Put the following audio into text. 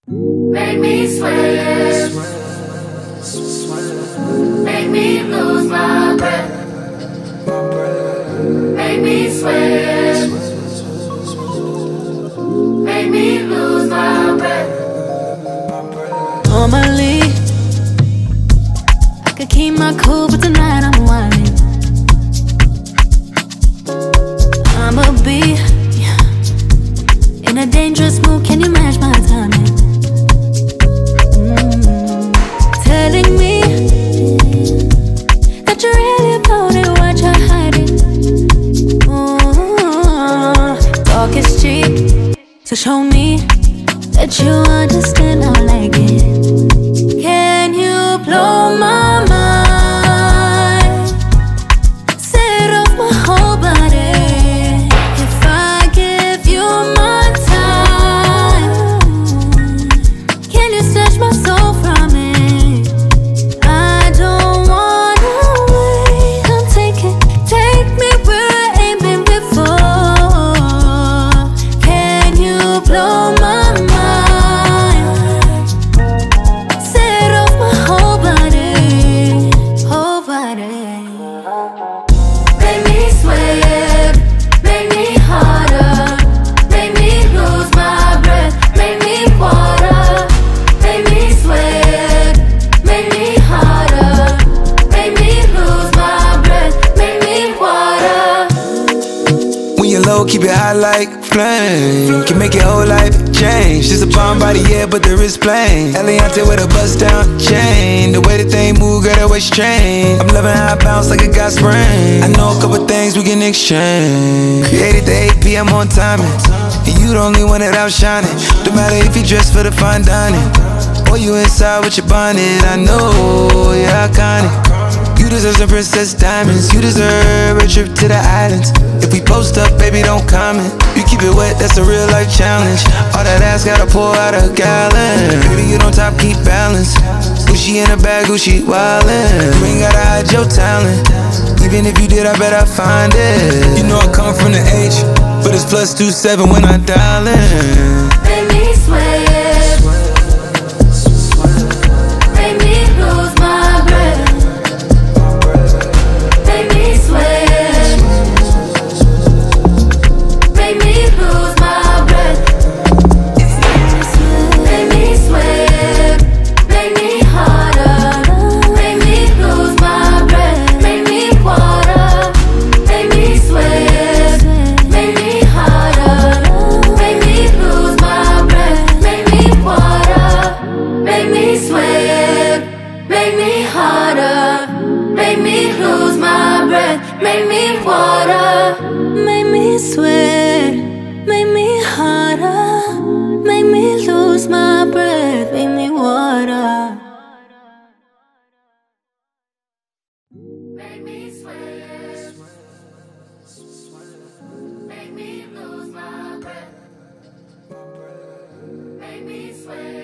Make me sweat. Make me lose my breath. Make me sweat. Make me lose my breath. Normally, I could keep my cool, but tonight I'm whining. I'ma be in a dangerous mood. Can you match my timing? Telling me that you're really about it, what you're hiding. Talk is cheap, so show me that you understand how I like it. Can you blow my mind? Set off my whole body. If I give you my time, can you snatch my soul from it? I don't wanna wait. Come take me where I ain't been before. Can you blow my mind? Set off my whole body, whole body. Make me sweat. Make me harder. Make me lose my breath. Make me water. Make me sweat. Make me harder. Make me lose my breath. Make me water. When you're low, keep it high like flame. Can make your whole life change. Just a bomb body, yeah, but the wrist plain. Eliante with a bust down chain. The way the thing move, girl, that waist train. I'm loving how I bounce like a got sprain. I know a couple things we can exchange. Created the 8 p.m. on timing, and you the only one that outshining. No matter if you dress for the fine dining, or you inside with your bonnet. I know you're iconic. You deserve some princess diamonds. You deserve a trip to the islands. If we post up, baby, don't comment. You keep it wet, that's a real life challenge. All that ass gotta pour out a gallon. Baby, you don't top, keep balance. Gucci in a bag, Gucci wildin'. You ain't gotta hide your talent. Even if you did, I bet I find it. You know I come from the H, but it's +27 when I dial in. Make me sweat. Make me lose my breath. Make me sweat. Make me lose my breath. Make me sweat. Make me harder. Make me lose my breath. Make me water. Make me sweat. Make me harder. Make me lose my breath. Make me water. Make me sweat. Make me harder. Make me lose my breath. Make me water. Make me sweat, make me harder, make me lose my breath, make me water. Make me sweat. Make me lose my breath. Make me sweat.